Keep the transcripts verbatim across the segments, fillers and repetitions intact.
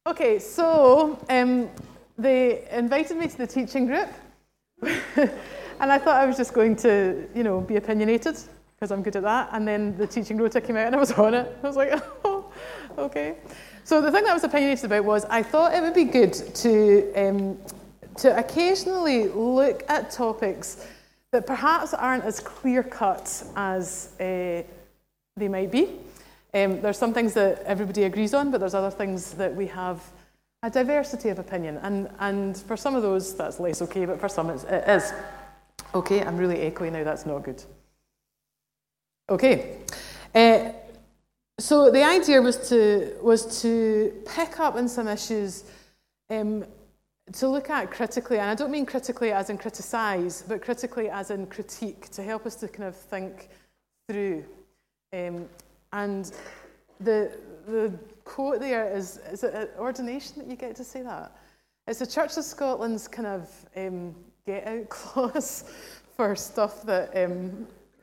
Okay, so um, they invited me to the teaching group, and I thought I was just going to, you know, be opinionated, because I'm good at that, and then the teaching rota came out and I was on it. I was like, oh, okay. So the thing that I was opinionated about was I thought it would be good to, um, to occasionally look at topics that perhaps aren't as clear-cut as uh, they might be. Um, there's some things that everybody agrees on, but there's other things that we have a diversity of opinion. And, and for some of those, that's less okay, but for some it's, it is. Okay, I'm really echoey now, that's not good. Okay. Uh, so the idea was to, was to pick up on some issues um, to look at critically, and I don't mean critically as in criticise, but critically as in critique, to help us to kind of think through. Um, and the the quote there is, is it an ordination that you get to say that? It's the Church of Scotland's kind of um, get-out clause for stuff that... Um,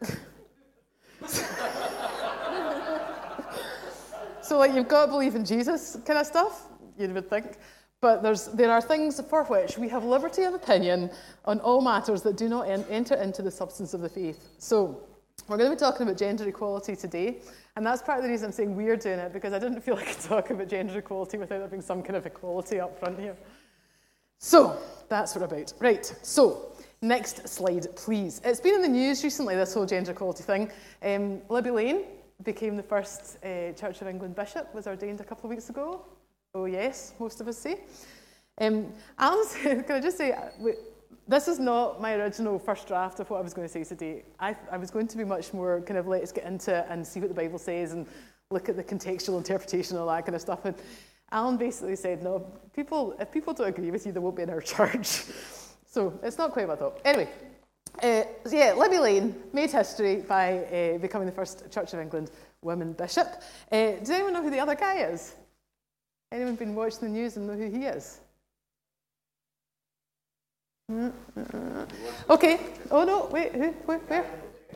so like you've got to believe in Jesus kind of stuff, you would think. But there's, there are things for which we have liberty of opinion on all matters that do not en- enter into the substance of the faith. So we're going to be talking about gender equality today. And that's part of the reason I'm saying we're doing it, because I didn't feel I could talk about gender equality without there being some kind of equality up front here. So that's what we're about. Right, so next slide, please. It's been in the news recently, this whole gender equality thing. Um, Libby Lane became the first uh, Church of England bishop, was ordained a couple of weeks ago. Oh yes, most of us say. Um, Alan, can I just say, this is not my original first draft of what I was going to say today. I, I was going to be much more kind of let's get into it and see what the Bible says and look at the contextual interpretation and all that kind of stuff. And Alan basically said, no, people, if people don't agree with you, they won't be in our church. So it's not quite what I thought. Anyway, uh, so yeah, Libby Lane made history by uh, becoming the first Church of England woman bishop. Uh, does anyone know who the other guy is? Anyone been watching the news and know who he is? Okay. Oh no, wait, who? Where? where?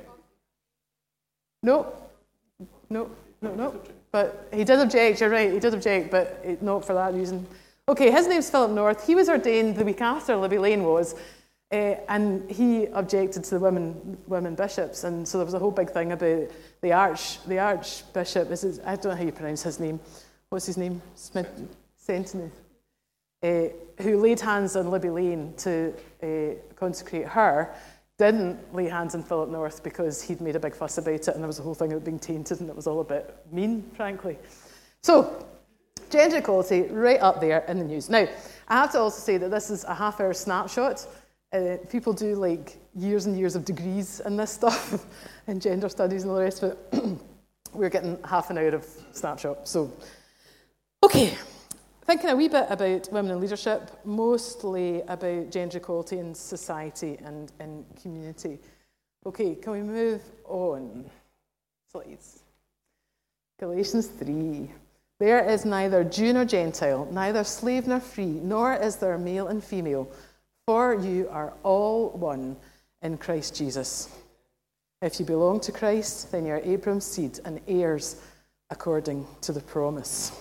No. No, no, no. But he did object, you're right, he did object, but not for that reason. Okay, his name's Philip North. He was ordained the week after Libby Lane was, uh, and he objected to the women women bishops, and so there was a whole big thing about the arch the archbishop. Is it, I don't know how you pronounce his name. What's his name? Smith Sentinel. Uh, who laid hands on Libby Lane to uh, consecrate her, didn't lay hands on Philip North because he'd made a big fuss about it, and there was a whole thing about being tainted, and it was all a bit mean, frankly. So, gender equality, right up there in the news. Now, I have to also say that this is a half-hour snapshot. Uh, people do like years and years of degrees in this stuff, in gender studies and all the rest of it. We're getting half an hour of snapshot. So, okay. Thinking a wee bit about women in leadership, mostly about gender equality in society and in community. Okay, can we move on? Slides. Galatians three. There is neither Jew nor Gentile, neither slave nor free, nor is there male and female, for you are all one in Christ Jesus. If you belong to Christ, then you are Abraham's seed and heirs according to the promise.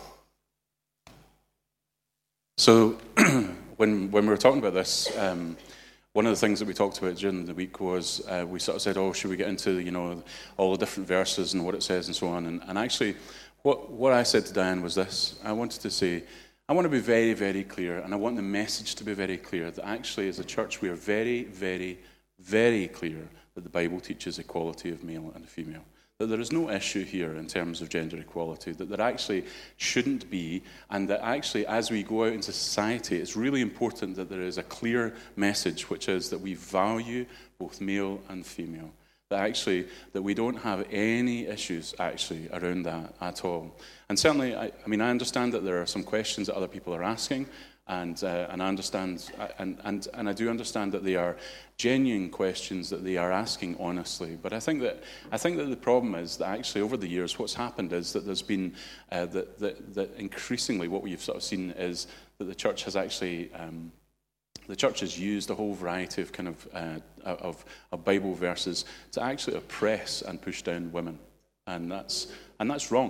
So when when we were talking about this, um, one of the things that we talked about during the week was uh, we sort of said, oh, should we get into, you know, all the different verses and what it says and so on. And, and actually, what, what I said to Diane was this. I wanted to say, I want to be very, very clear, and I want the message to be very clear, that actually as a church we are very, very, very clear that the Bible teaches equality of male and female. That there is no issue here in terms of gender equality, that there actually shouldn't be, and that actually as we go out into society, it's really important that there is a clear message, which is that we value both male and female. That actually, that we don't have any issues actually around that at all. And certainly, I, I mean, I understand that there are some questions that other people are asking, and uh, and I understand, and, and and I do understand that they are genuine questions that they are asking honestly. But I think that I think that the problem is that actually over the years, what's happened is that there's been uh, that, that that increasingly what we've sort of seen is that the church has actually um, the church has used a whole variety of kind of uh, of, of Bible verses to actually oppress and push down women, and that's and that's wrong.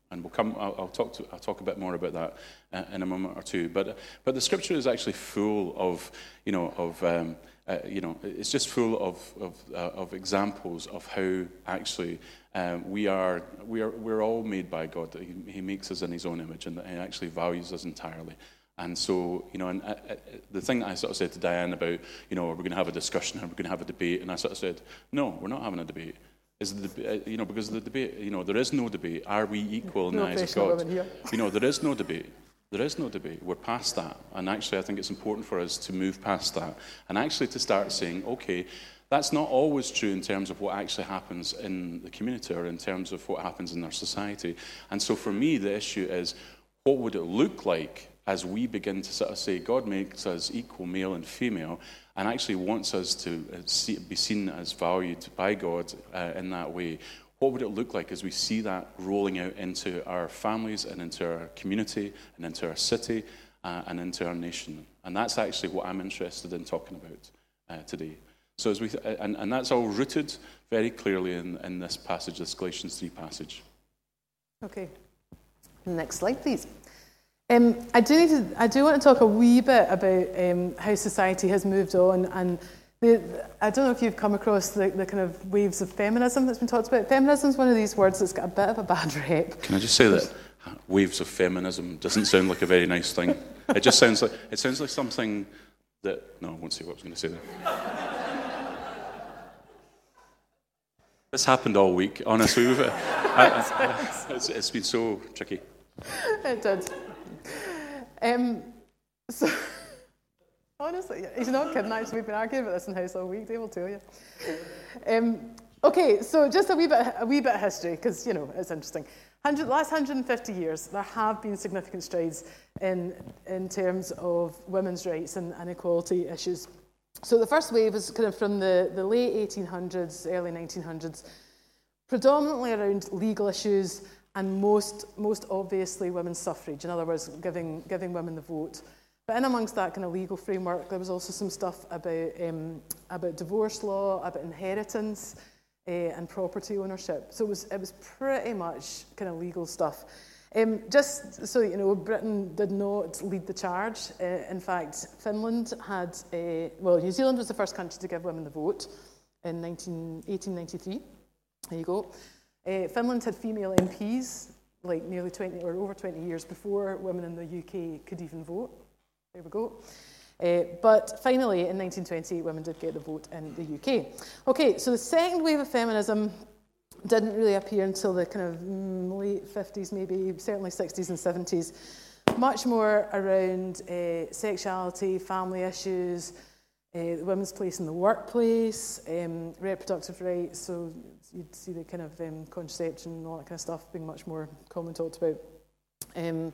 And we'll come. I'll, I'll talk. To, I'll talk a bit more about that uh, in a moment or two. But but the Scripture is actually full of, you know, of um, uh, you know, it's just full of of, uh, of examples of how actually um, we are we are we're all made by God. That he, he makes us in His own image, and that He actually values us entirely. And so, you know, and uh, uh, the thing that I sort of said to Diane about, you know, are we going to have a discussion? Are we going to have a debate? And I sort of said, no, we're not having a debate. Is the, you know, because the debate, you know, there is no debate. Are we equal in the eyes of God? You know, there is no debate. There is no debate. We're past that. And actually, I think it's important for us to move past that and actually to start saying, okay, that's not always true in terms of what actually happens in the community or in terms of what happens in our society. And so for me, the issue is, what would it look like as we begin to sort of say, God makes us equal, male and female, and actually wants us to see, be seen as valued by God uh, in that way. What would it look like as we see that rolling out into our families and into our community and into our city uh, and into our nation? And that's actually what I'm interested in talking about uh, today. So as we th- and, and that's all rooted very clearly in, in this passage, this Galatians three passage. Okay. Next slide, please. Um, I do need to, I do want to talk a wee bit about um, how society has moved on, and the, I don't know if you've come across the, the kind of waves of feminism that's been talked about. Feminism is one of these words that's got a bit of a bad rep. Can I just say that waves of feminism doesn't sound like a very nice thing? It just sounds like it sounds like something that no, I won't say what I was going to say there. This happened all week, honestly. We've, I, I, it's, it's been so tricky. It did. Um, so, honestly, he's not kidding, actually. We've been arguing about this in house all week, Dave will tell you. Um, okay, so just a wee bit, a wee bit of history, because, you know, it's interesting. one hundred, last one hundred fifty years, there have been significant strides in, in terms of women's rights and, and equality issues. So the first wave was kind of from the, the late eighteen hundreds, early nineteen hundreds, predominantly around legal issues, and most most obviously women's suffrage, in other words, giving giving women the vote. But in amongst that kind of legal framework, there was also some stuff about um, about divorce law, about inheritance, uh, and property ownership. So it was it was pretty much kind of legal stuff. Um, just so you know, Britain did not lead the charge. Uh, in fact, Finland had a, well, New Zealand was the first country to give women the vote in eighteen ninety-three. There you go. Uh, Finland had female M Ps like nearly twenty or over twenty years before women in the U K could even vote. There we go. Uh, but finally, in nineteen twenty, women did get the vote in the U K. Okay, so the second wave of feminism didn't really appear until the kind of mm, late fifties, maybe, certainly sixties and seventies. Much more around uh, sexuality, family issues, uh, women's place in the workplace, um, reproductive rights, so you'd see the kind of um, contraception and all that kind of stuff being much more commonly talked about. Um,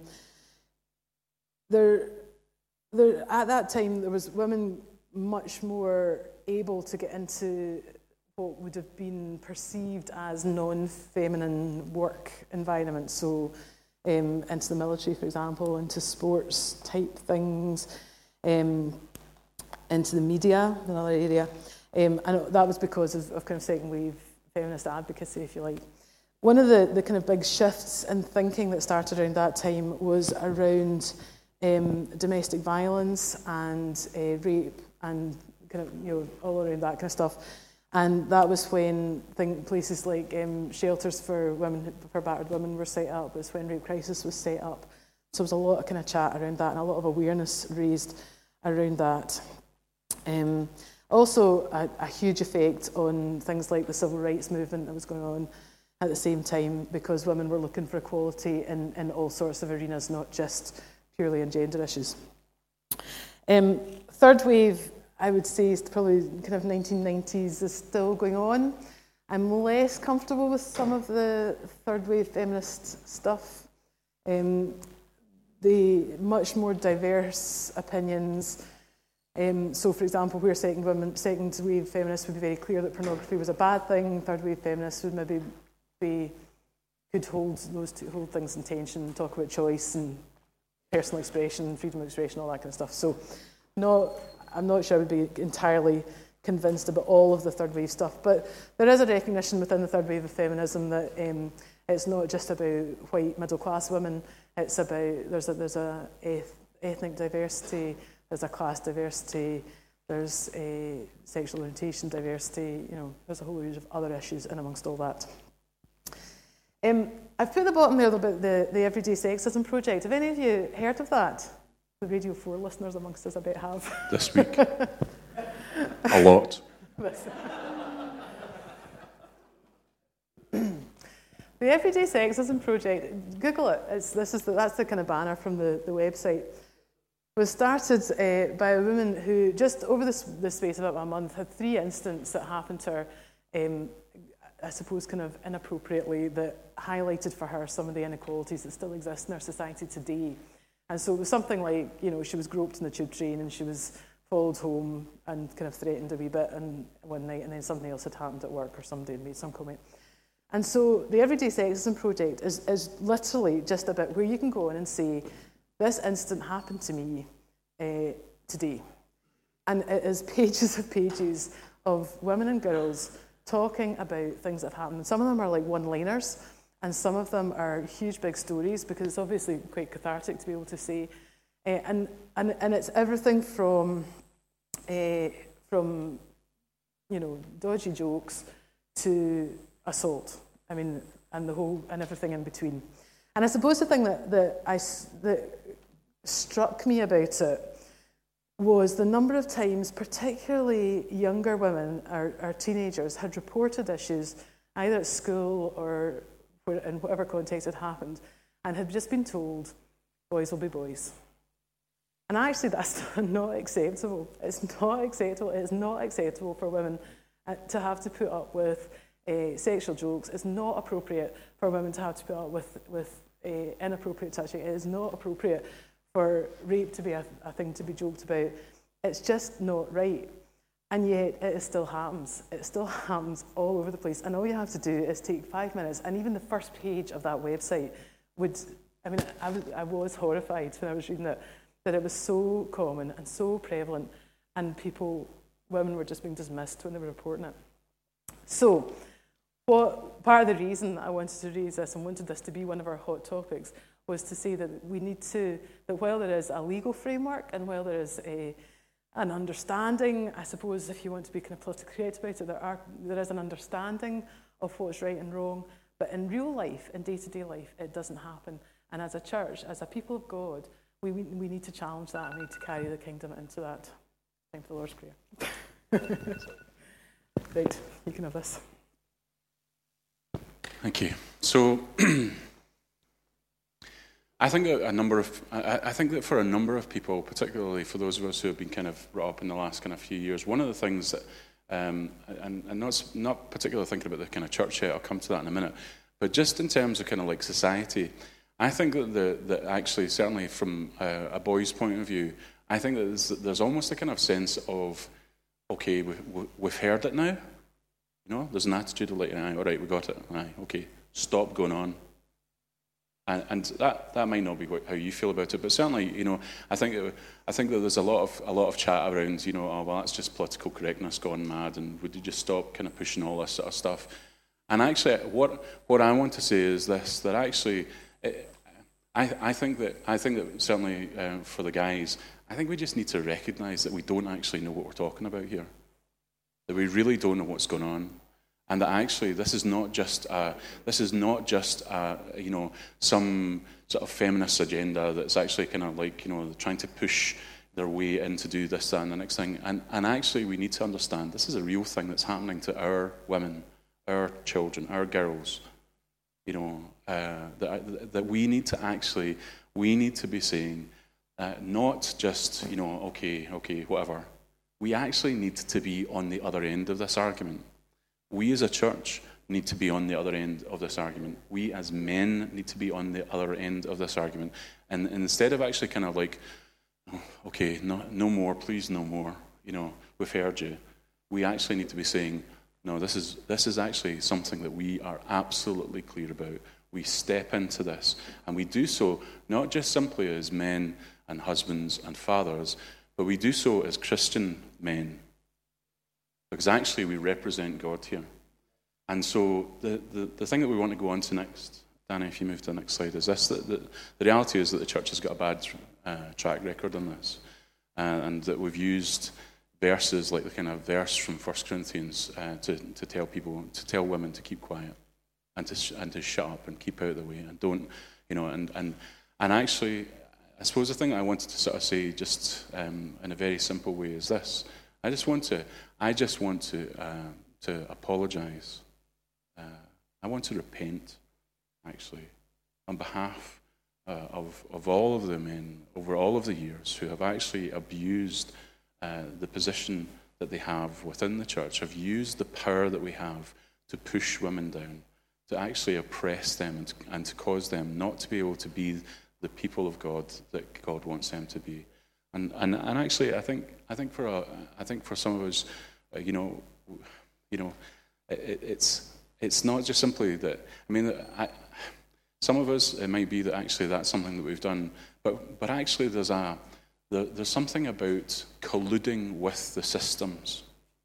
there, there, at that time, there was women much more able to get into what would have been perceived as non-feminine work environments. So um, into the military, for example, into sports type things, um, into the media, another area. Um, and that was because of, of kind of second wave feminist advocacy, if you like. One of the, the kind of big shifts in thinking that started around that time was around um, domestic violence and uh, rape and kind of, you know, all around that kind of stuff. And that was when think, places like um, shelters for women, for battered women were set up. It was when Rape Crisis was set up. So there was a lot of kind of chat around that and a lot of awareness raised around that. Um, also, a, a huge effect on things like the civil rights movement that was going on at the same time, because women were looking for equality in, in all sorts of arenas, not just purely in gender issues. Um, third wave, I would say, is probably kind of nineteen nineties, is still going on. I'm less comfortable with some of the third wave feminist stuff. Um, the much more diverse opinions. Um, so, for example, where second, women, second wave feminists would be very clear that pornography was a bad thing, third wave feminists would maybe be could hold those two hold things in tension, talk about choice and personal expression, freedom of expression, all that kind of stuff. So, no. I'm not sure I would be entirely convinced about all of the third wave stuff, but there is a recognition within the third wave of feminism that um, It's not just about white middle-class women. It's about, there's a, there's a ethnic diversity, there's a class diversity, there's a sexual orientation diversity, you know, there's a whole range of other issues in amongst all that. Um, I've put at the bottom there about the, the Everyday Sexism Project. Have any of you heard of that? The Radio four listeners amongst us, I bet, have. This week. A lot. The Everyday Sexism Project, Google it. It's, this is the, that's the kind of banner from the, the website. It was started uh, by a woman who, just over this, the space of about a month, had three incidents that happened to her, um, I suppose kind of inappropriately, that highlighted for her some of the inequalities that still exist in our society today. And so it was something like, you know, she was groped in the tube train and she was followed home and kind of threatened a wee bit and one night, and then something else had happened at work or somebody had made some comment. And so the Everyday Sexism Project is, is literally just about where you can go in and say, this incident happened to me uh, today. And it is pages of pages of women and girls talking about things that have happened. Some of them are like one-liners, and some of them are huge big stories, because it's obviously quite cathartic to be able to say. Uh, and, and, and it's everything from, uh, from, you know, dodgy jokes to assault. I mean, and the whole, and everything in between. And I suppose the thing that, that, I, that struck me about it was the number of times, particularly younger women or, or teenagers, had reported issues either at school or where, in whatever context it happened, and had just been told, boys will be boys. And actually that's not acceptable. It's not acceptable. It's not acceptable for women to have to put up with uh, sexual jokes. It's not appropriate for women to have to put up with, with uh, inappropriate touching. It is not appropriate for rape to be a, a thing to be joked about. It's just not right. And yet it still happens. It still happens all over the place. And all you have to do is take five minutes, and even the first page of that website would, I mean, I was, I was horrified when I was reading it, that it was so common and so prevalent, and people, women were just being dismissed when they were reporting it. So, what part of the reason I wanted to raise this and wanted this to be one of our hot topics was to say that we need to, that while there is a legal framework and while there is a, an understanding, I suppose if you want to be kind of politically correct about it, there, are, there is an understanding of what's right and wrong, but in real life, in day-to-day life, it doesn't happen. And as a church, as a people of God, we, we, we need to challenge that, and we need to carry the kingdom into that. Time for the Lord's Prayer. Right, you can have this. Thank you. So, I think that a number of, I, I think that for a number of people, particularly for those of us who have been kind of brought up in the last kind of few years, one of the things that, um, and, and not not particularly thinking about the kind of church yet, I'll come to that in a minute, but just in terms of kind of like society, I think that the that actually, certainly from a, a boy's point of view, I think that there's, there's almost a kind of sense of, okay, we, we, we've heard it now. You know, there's an attitude of like, aye, all right, we got it. Aye, okay, stop going on. And, and that, that might not be what, how you feel about it, but certainly, you know, I think it, I think that there's a lot of a lot of chat around, you know, oh well, that's just political correctness gone mad, and would you just stop kind of pushing all this sort of stuff? And actually, what what I want to say is this: that actually, it, I I think that I think that certainly uh, for the guys, I think we just need to recognise that we don't actually know what we're talking about here. That we really don't know what's going on, and that actually this is not just a, this is not just a, you know, some sort of feminist agenda that's actually kind of like, you know, trying to push their way in to do this, that, and the next thing. And and actually we need to understand this is a real thing that's happening to our women, our children, our girls. You know, uh, that that we need to actually we need to be saying, uh, not just, you know, okay, okay, whatever. We actually need to be on the other end of this argument. We as a church need to be on the other end of this argument. We as men need to be on the other end of this argument. And, and instead of actually kind of like, oh, okay, no, no more, please no more, you know, we've heard you. We actually need to be saying, no, this is this is actually something that we are absolutely clear about. We step into this, and we do so not just simply as men and husbands and fathers, but we do so as Christian men, because actually we represent God here. And so the, the, the thing that we want to go on to next, Danny, if you move to the next slide, is this. That the, the reality is that the church has got a bad uh, track record on this. Uh, and that we've used verses like the kind of verse from First Corinthians uh, to, to tell people, to tell women to keep quiet and to sh- and to shut up and keep out of the way and don't, you know, and, and, and actually, I suppose the thing I wanted to sort of say just um, in a very simple way is this. I just want to, I just want to, uh, to apologize. Uh, I want to repent, actually, on behalf uh, of, of all of the men over all of the years who have actually abused uh, the position that they have within the church, have used the power that we have to push women down, to actually oppress them and to, and to cause them not to be able to be the people of God that God wants them to be. And and, and actually, I think I think for a, I think for some of us, uh, you know, you know, it, it's it's not just simply that. I mean, I, some of us, it might be that actually that's something that we've done, but but actually there's a there, there's something about colluding with the systems.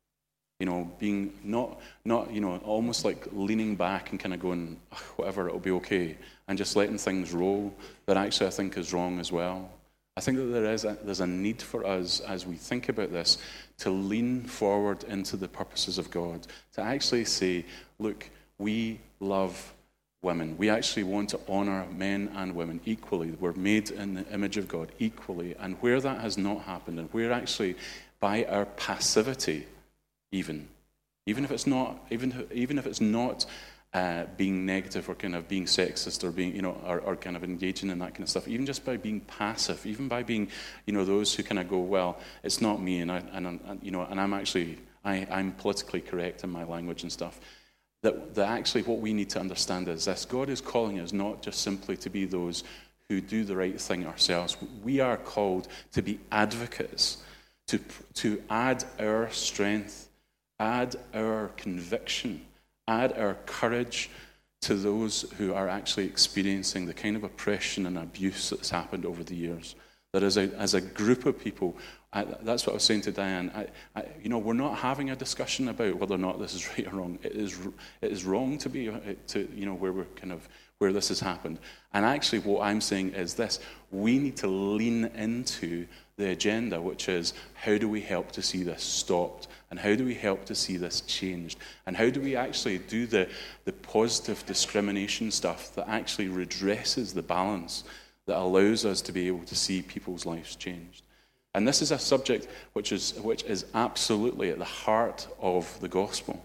You know, being not, not, you know, almost like leaning back and kind of going, oh, whatever, it'll be okay, and just letting things roll, that actually I think is wrong as well. I think that there is a, there's a need for us, as we think about this, to lean forward into the purposes of God, to actually say, look, we love women. We actually want to honor men and women equally. We're made in the image of God equally, and where that has not happened, and where actually by our passivity, Even, even if it's not, even even if it's not uh, being negative or kind of being sexist or being, you know, or, or kind of engaging in that kind of stuff, even just by being passive, even by being, you know, those who kind of go, well, it's not me, and I, and, and you know, and I'm actually, I, I'm politically correct in my language and stuff. That that actually, what we need to understand is this: God is calling us not just simply to be those who do the right thing ourselves. We are called to be advocates, to to add our strength, add our conviction, add our courage to those who are actually experiencing the kind of oppression and abuse that's happened over the years. That as a, as a group of people, I, that's what I was saying to Diane, I, I, you know, we're not having a discussion about whether or not this is right or wrong. It is, it is wrong to be, to, you know, where we're kind of, where this has happened. And actually what I'm saying is this: we need to lean into the agenda, which is, how do we help to see this stopped? And how do we help to see this changed? And how do we actually do the, the positive discrimination stuff that actually redresses the balance that allows us to be able to see people's lives changed? And this is a subject which is which is absolutely at the heart of the gospel.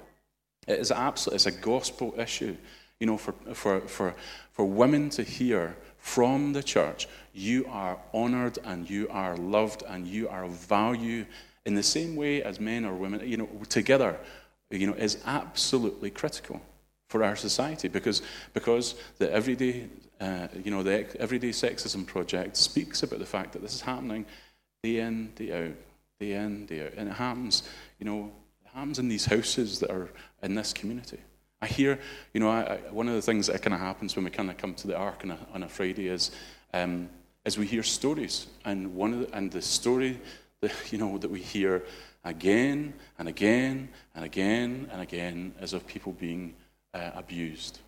It is absolutely, it's a gospel issue. You know, for for for for women to hear from the church, you are honored and you are loved and you are valued in the same way as men or women, you know, together, you know, is absolutely critical for our society, because because the everyday, uh, you know, the Everyday Sexism Project speaks about the fact that this is happening day in, day out, day in, day out, and it happens, you know, it happens in these houses that are in this community. I hear, you know, I, I, one of the things that kind of happens when we kind of come to the Ark on a, on a Friday is, um, is we hear stories, and one of the, and the story that, you know, that we hear again and again and again and again is of people being uh, abused,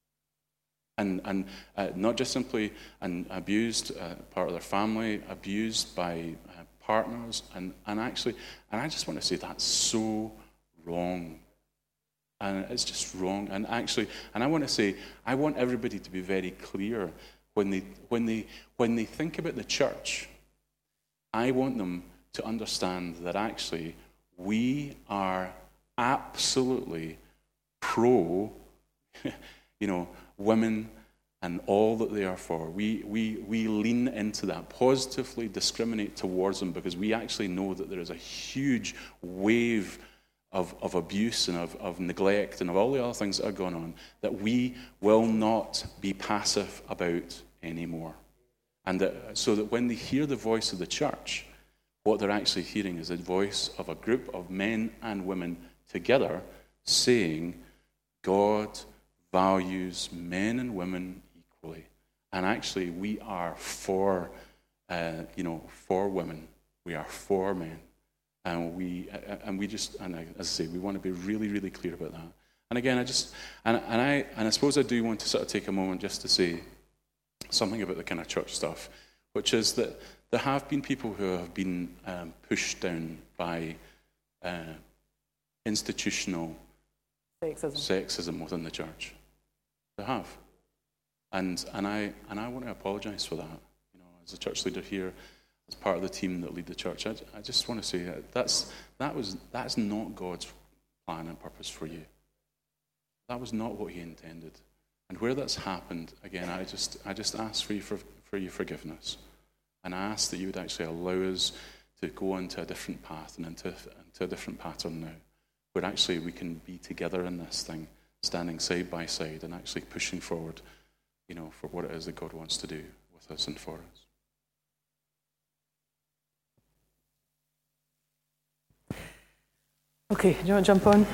and and uh, not just simply and abused uh, part of their family, abused by uh, partners, and and actually, and I just want to say that's so wrong. And it's just wrong. And actually, and I want to say, I want everybody to be very clear when they when they when they think about the church. I want them to understand that actually we are absolutely pro, you know, women and all that they are for. We we we lean into that, positively discriminate towards them, because we actually know that there is a huge wave Of, of abuse and of, of neglect and of all the other things that are going on that we will not be passive about anymore. And that, so that when they hear the voice of the church, what they're actually hearing is the voice of a group of men and women together saying, God values men and women equally. And actually we are for, uh, you know, for women. We are for men. And we and we just, and as I say, we want to be really, really clear about that. And again, I just, and, and I and I suppose I do want to sort of take a moment just to say something about the kind of church stuff, which is that there have been people who have been um, pushed down by uh, institutional Sexism. sexism within the church. They have. And and I and I want to apologise for that. You know, as a church leader here, as part of the team that lead the church, I, I just want to say that that's that was that's not God's plan and purpose for you. That was not what He intended. And where that's happened, again, I just I just ask for you for, for your forgiveness. And I ask that you would actually allow us to go into a different path and into, into a different pattern now, where actually we can be together in this thing, standing side by side and actually pushing forward, you know, for what it is that God wants to do with us and for us. Okay, do you want to jump on?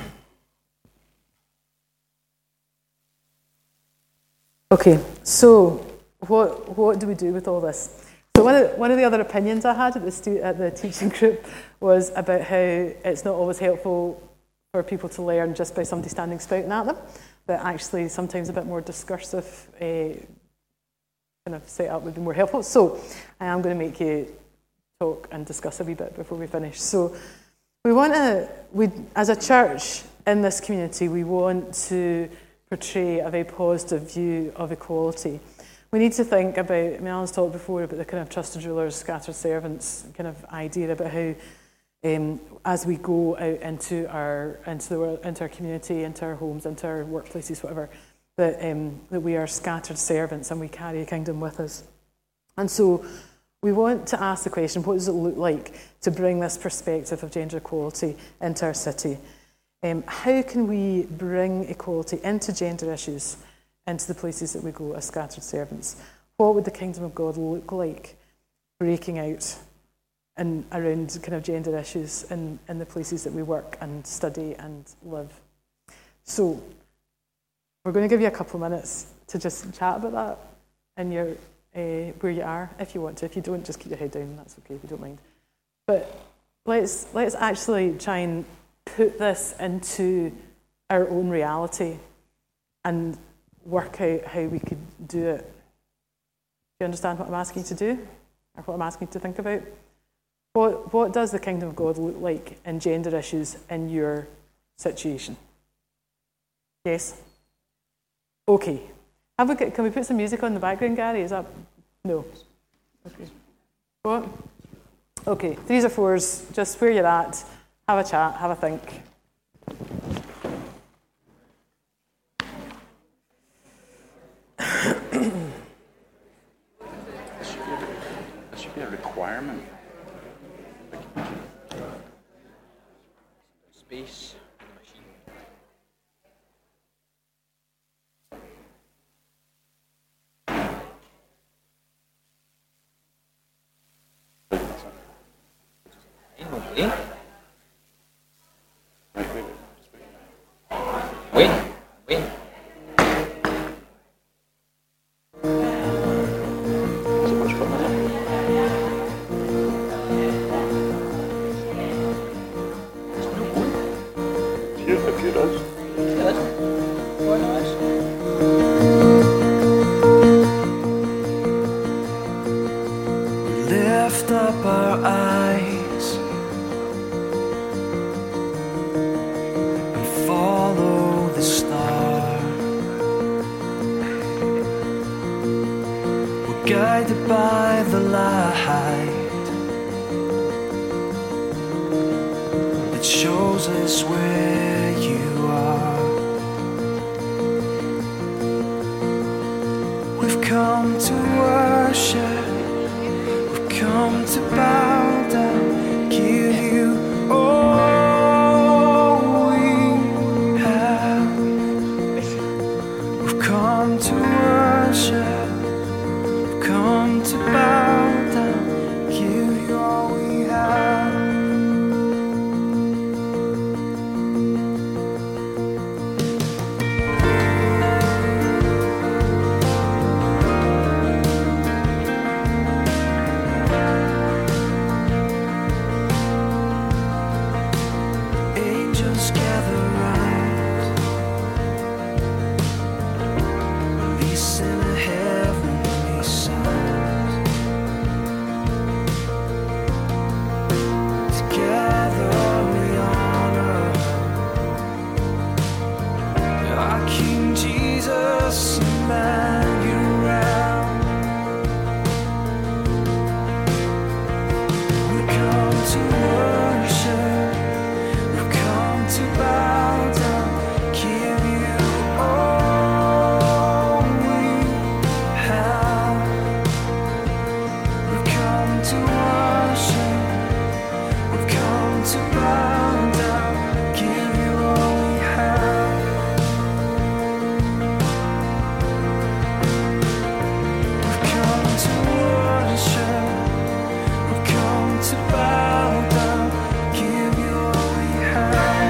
Okay, so what what do we do with all this? So one of the, one of the other opinions I had at the stu- at the teaching group was about how it's not always helpful for people to learn just by somebody standing spouting at them, but actually sometimes a bit more discursive uh, kind of setup would be more helpful. So I am going to make you talk and discuss a wee bit before we finish. So we want to, we as a church in this community, we want to portray a very positive view of equality. We need to think about, I mean, Alan's talked before about the kind of trusted rulers, scattered servants kind of idea about how um, as we go out into our into the world, into our community, into our homes, into our workplaces, whatever, that um, that we are scattered servants and we carry a kingdom with us. And so we want to ask the question, what does it look like to bring this perspective of gender equality into our city? Um, how can we bring equality into gender issues, into the places that we go as scattered servants? What would the kingdom of God look like breaking out and around kind of gender issues in, in the places that we work and study and live? So we're going to give you a couple of minutes to just chat about that in your uh, where you are, if you want to. If you don't, just keep your head down. That's okay if you don't mind. But let's let's actually try and put this into our own reality and work out how we could do it. Do you understand what I'm asking you to do? Or what I'm asking you to think about? What what does the kingdom of God look like in gender issues in your situation? Yes? Okay. Have we got, can we put some music on in the background, Gary? Is that... No. Okay. What? Okay. Threes or fours, just where you're at. Have a chat, have a think. That should be a requirement. Space. Wait. Wait. Wait. So much fun, isn't it? Few, a few does. Quite nice. Lift up our eyes and follow the star. We're guided by the light that shows us where you are. We've come to worship, come to bow down, give you all we have. We've come to worship, we've come to bow down, give you all we have. to worship, we've come to bow down, give you all we have. We've come to worship, we've come to bow down, give you all we have.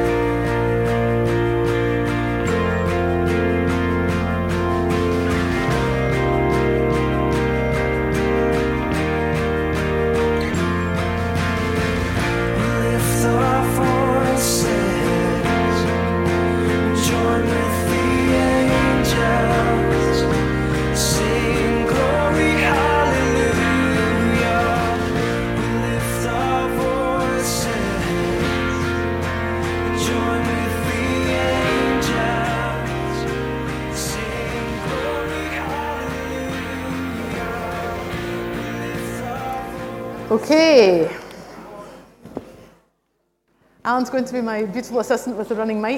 Lift our voices, join with the angels, sing glory, hallelujah. We lift our voices, join with the angels, sing glory, hallelujah. We lift our Okay. Alan's going to be my beautiful assistant with the running mic.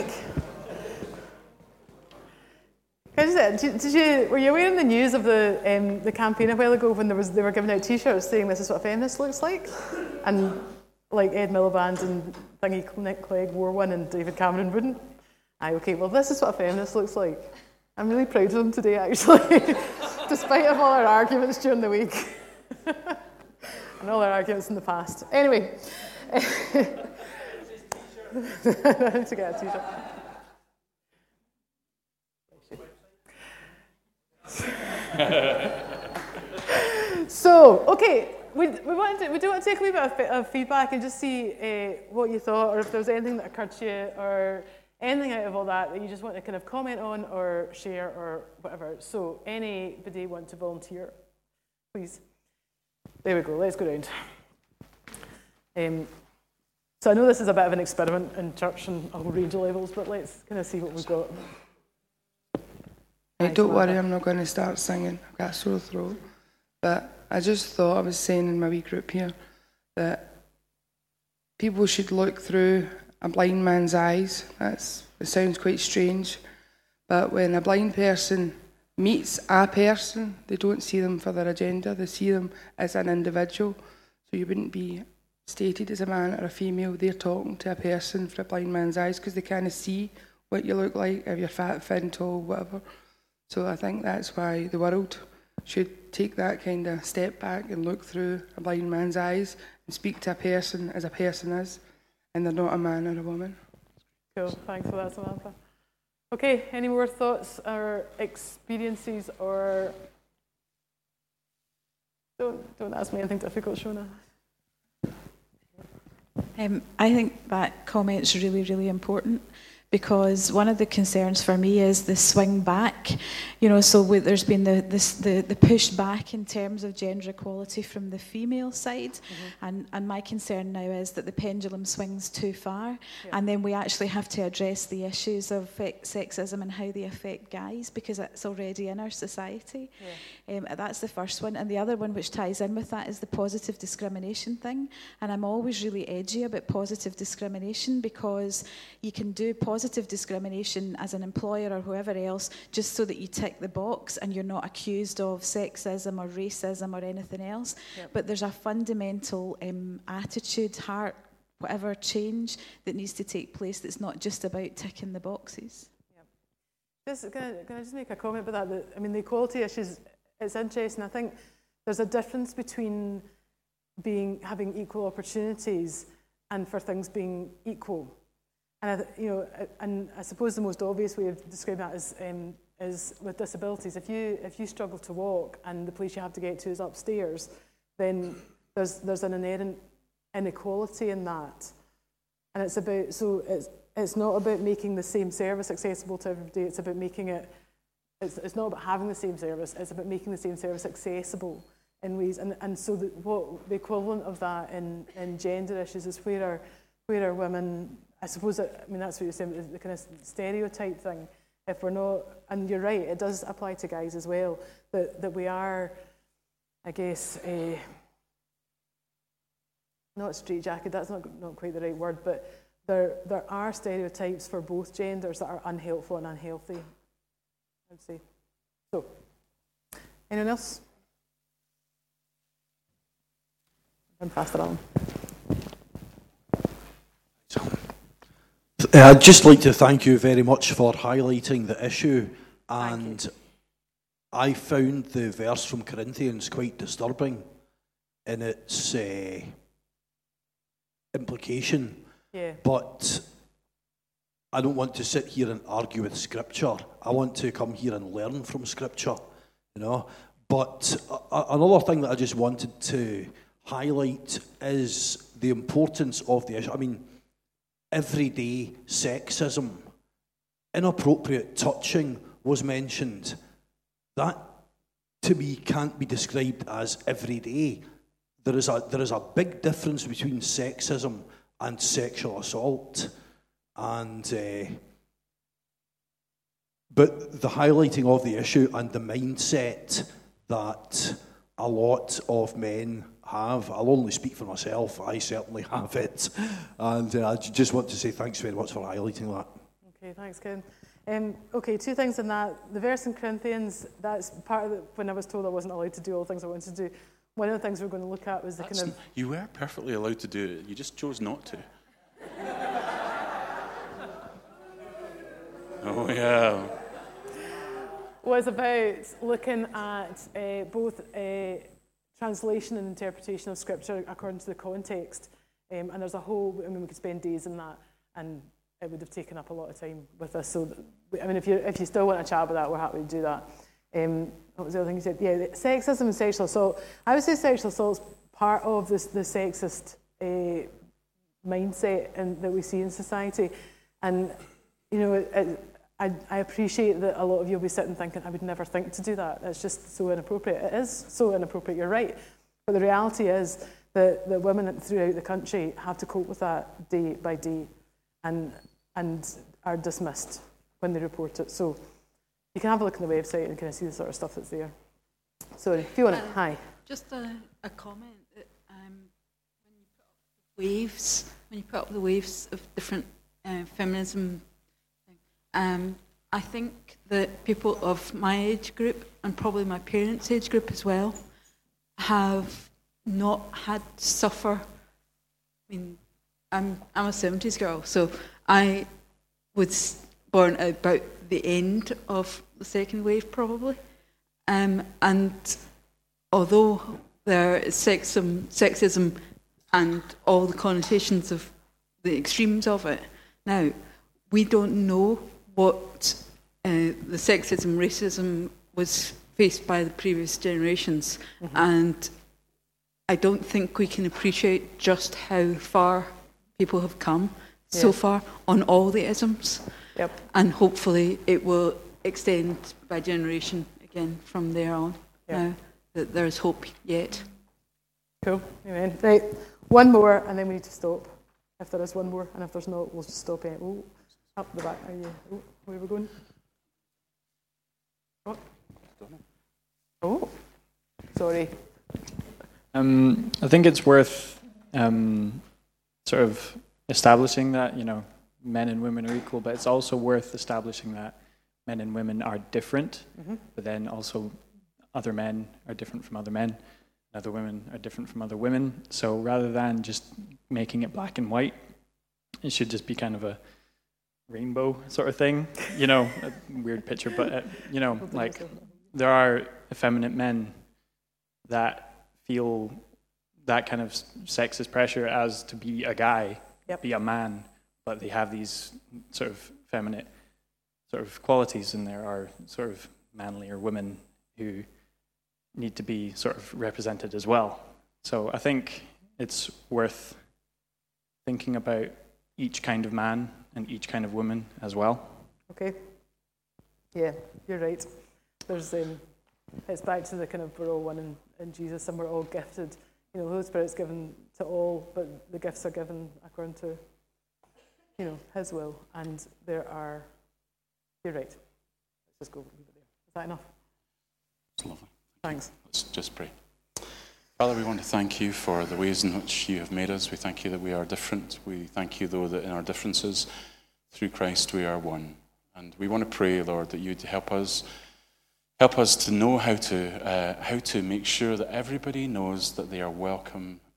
Can I just say, did, did you, were you aware in the news of the um, the campaign a while ago when there was they were giving out T-shirts saying this is what a feminist looks like, and like Ed Miliband and Thingy Nick Clegg wore one and David Cameron wouldn't. Aye, okay, well this is what a feminist looks like. I'm really proud of them today actually, despite of all our arguments during the week and all our arguments in the past. Anyway. to get a T-shirt. So, okay, we we want to, we do want to take a wee bit of, of feedback and just see uh, what you thought, or if there was anything that occurred to you, or anything out of all that that you just want to kind of comment on or share or whatever. So, anybody want to volunteer, please? There we go. Let's go round. Um, So I know this is a bit of an experiment in church and a whole range of levels, but let's kind of see what we've got. Hey, don't worry, I'm not going to start singing. I've got a sore throat. But I just thought, I was saying in my wee group here, that people should look through a blind man's eyes. That's, it sounds quite strange. But when a blind person meets a person, they don't see them for their agenda. They see them as an individual. So you wouldn't be stated as a man or a female. They're talking to a person for a blind man's eyes because they kind of see what you look like, if you're fat, thin, tall, whatever. So I think that's why the world should take that kind of step back and look through a blind man's eyes and speak to a person as a person is, and they're not a man or a woman. Cool, thanks for that, Samantha. Okay, any more thoughts or experiences, or don't don't ask me anything difficult, Shona. Um, I think that comment's really, really important, because one of the concerns for me is the swing back. You know, so with, there's been the, this, the the push back in terms of gender equality from the female side, mm-hmm. and, and my concern now is that the pendulum swings too far, yeah. and then we actually have to address the issues of sexism and how they affect guys, because it's already in our society. Yeah. Um, that's the first one. And the other one, which ties in with that, is the positive discrimination thing. And I'm always really edgy about positive discrimination, because you can do positive discrimination as an employer or whoever else just so that you tick the box and you're not accused of sexism or racism or anything else. Yep. But there's a fundamental um, attitude, heart, whatever change that needs to take place that's not just about ticking the boxes. Yep. Just, can, I, can I just make a comment about that? that? I mean, the equality issues, it's interesting. I think there's a difference between being having equal opportunities and for things being equal. And I, you know, and I suppose the most obvious way of describing that is um, is with disabilities. If you if you struggle to walk and the place you have to get to is upstairs, then there's there's an inherent inequality in that. And it's about so it's it's not about making the same service accessible to everybody. It's about making it. It's it's not about having the same service. It's about making the same service accessible in ways. And and so the, what the equivalent of that in in gender issues is where are where are women. I suppose, that, I mean, that's what you're saying, the kind of stereotype thing. If we're not, and you're right, it does apply to guys as well, that, that we are, I guess, uh, not straitjacket, that's not, not quite the right word, but there there are stereotypes for both genders that are unhelpful and unhealthy, I'd say. So, anyone else? And Pastor Alan. Uh, I'd just like to thank you very much for highlighting the issue, and I found the verse from Corinthians quite disturbing in its uh, implication. Yeah. But I don't want to sit here and argue with Scripture. I want to come here and learn from Scripture, you know. But a- another thing that I just wanted to highlight is the importance of the issue. I mean, everyday sexism, inappropriate touching was mentioned. That, to me, can't be described as everyday. There is a there is a big difference between sexism and sexual assault, and uh, but the highlighting of the issue and the mindset that a lot of men have. I'll only speak for myself. I certainly have it, and uh, I just want to say thanks very much for highlighting that. Okay, thanks, Ken. Um, okay, two things in that. The verse in Corinthians, that's part of it. When I was told I wasn't allowed to do all the things I wanted to do, one of the things we're going to look at was the That's kind of... n- you were perfectly allowed to do it. You just chose not to. Oh, yeah. was about looking at uh, both uh, translation and interpretation of Scripture according to the context. Um, and there's a whole, I mean, we could spend days in that, and it would have taken up a lot of time with us. So, I mean, if you if you still want to chat about that, we're happy to do that. Um, what was the other thing you said? Yeah, sexism and sexual assault. I would say sexual assault is part of this, the sexist uh, mindset and, that we see in society. And, you know, it, it, I, I appreciate that a lot of you will be sitting thinking, I would never think to do that. That's just so inappropriate. It is so inappropriate, you're right. But the reality is that, that women throughout the country have to cope with that day by day and, and are dismissed when they report it. So you can have a look on the website and kind of see the sort of stuff that's there. Sorry, if you want to, Uh, hi. Just a, a comment that um, when you put up the waves, when you put up the waves of different uh, feminism, um, I think that people of my age group and probably my parents' age group as well have not had to suffer. I mean, I'm I'm a seventies girl, so I was born at about the end of the second wave, probably. Um, and although there is sexism, sexism and all the connotations of the extremes of it, now, we don't know what uh, the sexism, racism was faced by the previous generations. Mm-hmm. And I don't think we can appreciate just how far people have come yeah. so far on all the isms. Yep. And hopefully it will extend by generation again from there on. Yep. Now that there's hope yet. Cool. Amen. Right. One more, and then we need to stop. If there is one more, and if there's not, we'll just stop it. Oh, up the back. Are you? Oh, where are we going? What? Oh, sorry. Um, I think it's worth um, sort of establishing that, you know, men and women are equal, but it's also worth establishing that men and women are different, mm-hmm. but then also other men are different from other men, other women are different from other women. So rather than just making it black and white, it should just be kind of a rainbow sort of thing, you know, a weird picture, but, uh, you know, like there are effeminate men that feel that kind of sexist pressure as to be a guy, yep. be a man, but they have these sort of feminine sort of qualities, and there are sort of manlier women who need to be sort of represented as well. So I think it's worth thinking about each kind of man and each kind of woman as well. Okay. Yeah, you're right. There's um, it's back to the kind of we're all one in, in Jesus and we're all gifted. You know, the Holy Spirit's given to all, but the gifts are given according to, you know, His will. And there are, you're right. Let's just go leave it there. Is that enough? It's lovely. Thanks. Let's just pray. Father, we want to thank you for the ways in which you have made us. We thank you that we are different. We thank you, though, that in our differences, through Christ, we are one. And we want to pray, Lord, that you'd help us, help us to know how to uh, how to make sure that everybody knows that they are welcome in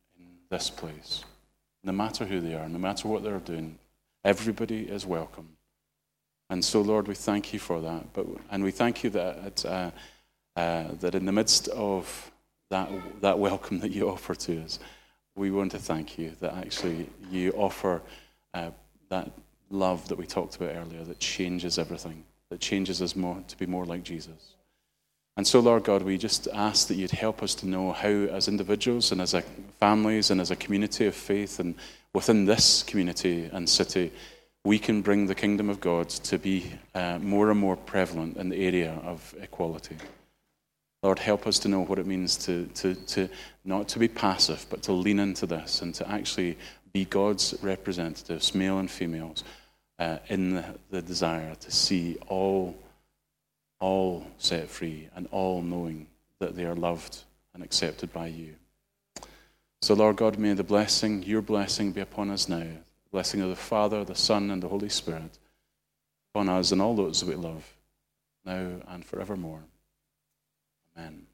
this place. No matter who they are, no matter what they're doing, everybody is welcome. And so, Lord, we thank you for that. But and we thank you that uh, uh, that in the midst of that that welcome that you offer to us, we want to thank you that actually you offer uh, that love that we talked about earlier that changes everything, that changes us more to be more like Jesus. And so, Lord God, we just ask that you'd help us to know how, as individuals and as a families and as a community of faith and within this community and city, we can bring the kingdom of God to be uh, more and more prevalent in the area of equality. Lord, help us to know what it means to, to, to not to be passive, but to lean into this and to actually be God's representatives, male and females, uh, in the, the desire to see all, all set free and all knowing that they are loved and accepted by you. So, Lord God, may the blessing, your blessing, be upon us now. The blessing of the Father, the Son, and the Holy Spirit upon us and all those that we love, now and forevermore. Amen.